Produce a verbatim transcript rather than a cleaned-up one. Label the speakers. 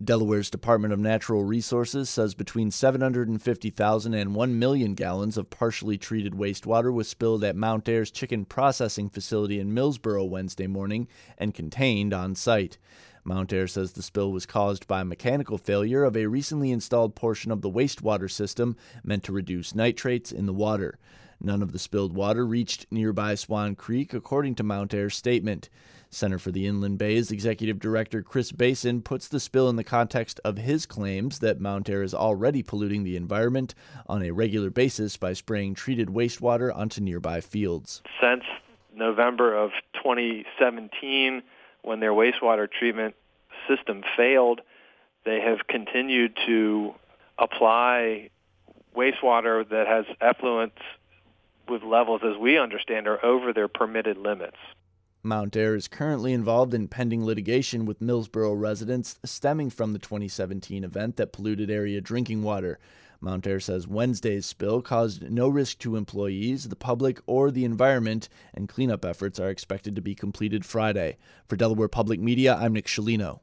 Speaker 1: Delaware's Department of Natural Resources says between seven hundred fifty thousand and one million gallons of partially treated wastewater was spilled at Mount Ayre's chicken processing facility in Millsboro Wednesday morning and contained on site. Mount Ayre says the spill was caused by mechanical failure of a recently installed portion of the wastewater system meant to reduce nitrates in the water. None of the spilled water reached nearby Swan Creek, according to Mount Ayre's statement. Center for the Inland Bays Executive Director Chris Basin puts the spill in the context of his claims that Mount Ayre is already polluting the environment on a regular basis by spraying treated wastewater onto nearby fields.
Speaker 2: Since November of twenty seventeen, when their wastewater treatment system failed, they have continued to apply wastewater that has effluents with levels, as we understand, are over their permitted limits.
Speaker 1: Mount Ayre is currently involved in pending litigation with Millsboro residents stemming from the twenty seventeen event that polluted area drinking water. Mount Ayre says Wednesday's spill caused no risk to employees, the public, or the environment, and cleanup efforts are expected to be completed Friday. For Delaware Public Media, I'm Nick Scialino.